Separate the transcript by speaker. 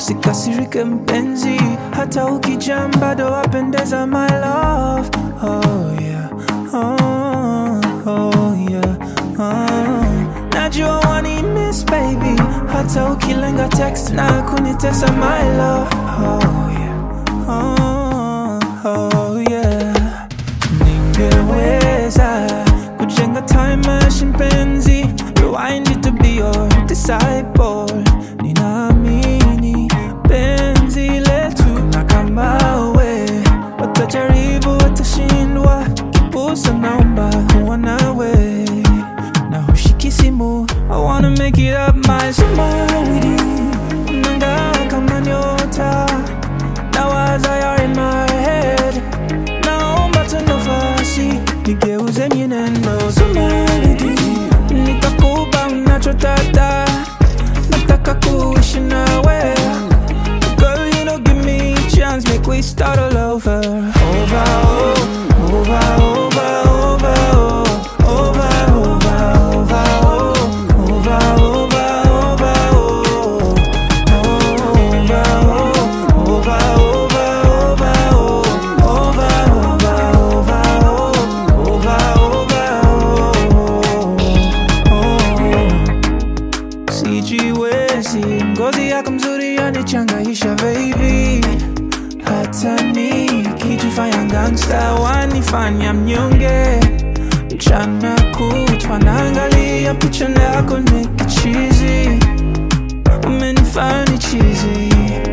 Speaker 1: usikasirike mpenzi, hata ukijam bado wapendeza my love. Oh yeah, oh yeah, najua wani miss baby, hata ukilenga text na kunitesa my love. Oh yeah, oh yeah. Ningeweza kujenga time machine penzi, rewind it to be your disciple. Ninaamini penzi letu na kama we, watajaribu watashindwa, kipusa naomba kuwa nawe na hushiki simu. I wanna make it up my somebody, nanga kama nyota na waza you're in my head, naomba tu nafasi nigeuze mienendo somebody, nitakupa unachotaka, nataka kuishi nawe. Girl, you know, give me a chance, make we start all over. Over, oh, over, over, over, oh, over, over, over, oh, over, over, over, oh, over, oh, over, over, over, oh, over, over, over, over, oh. Sijiwezi, ngozi yako mzuri yanichangaisha baby, hata nikijifanya gangsta wanifanya mnyonge. Mchana kutwa naangalia picha yako nikichizi, umenifanya chizi.